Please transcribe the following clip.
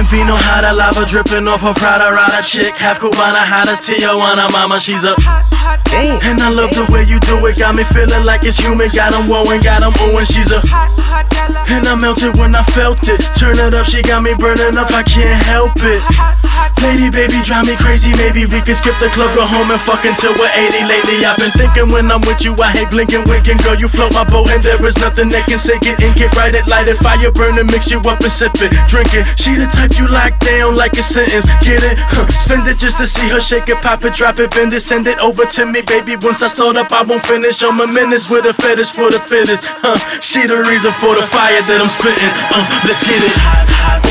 Filipino hot, lava dripping off her Prada Rada chick. Half Cubana, hot as Tijuana mama, she's a Damn. and I love the way you do it, got me feeling like it's human. Got 'em wowing, got 'em oohing, she's a and I melted when I felt it. Turn it up, she got me burning up, I can't help it. Lady, baby, drive me crazy. Maybe we could skip the club, go home and fuck until we're 80. Lately I've been thinking when I'm with you, I hate blinking, winking. Girl, you float my boat and there is nothing that can sink it. Ink it, write it, light it, fire burning, mix you up and sip it. Drink it, she the type you lock down like a sentence. Get it, spend it just to see her shake it, pop it, drop it, bend it. Send it over to me, baby. Once I start up, I won't finish. I'm a menace with a fetish for the fittest. She the reason for the fire that I'm spitting. Let's get it.